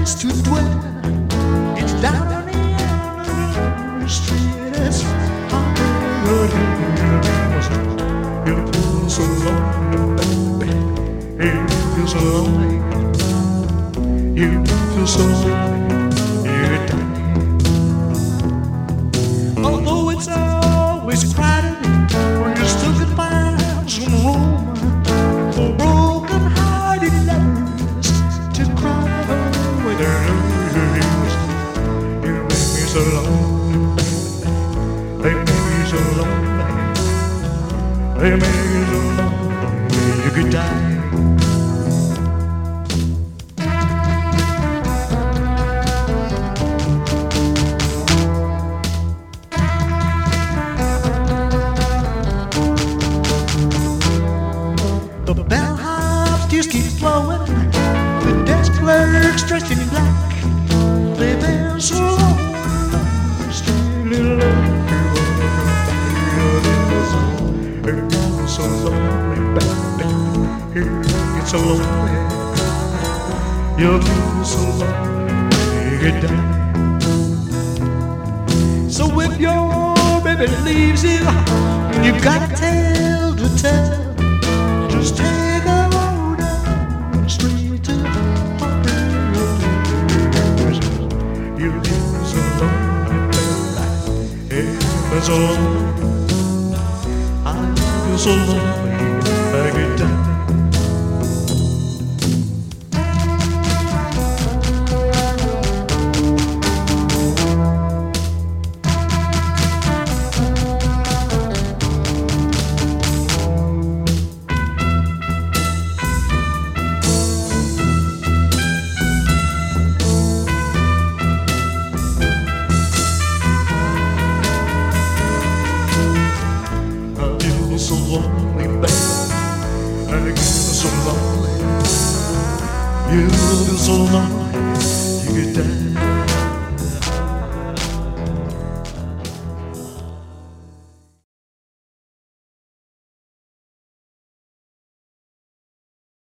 place to dwell. It's down on the end street. It's you feel so lonely, baby. You feel so lonely. You feel so lonely. You're dying. Although it's always crowded, you still can find some room for broken-hearted lovers to cry with their ears. You make me so lonely, they make me so lonely, they make me so lonely, you could die. The bellhops just keep flowing. The desk clerks dressed in black. They've been so long, still in love. It's so lonely, baby. It's so lonely. You feel so lonely, you die. So if your baby leaves you, you've got a tale to tell. Just take a road down straight to Paris. You feel so lonely, baby. It's so lonely. I feel so lonely, I could die. So lonely, baby. I get so lonely. You feel so lonely, you could die.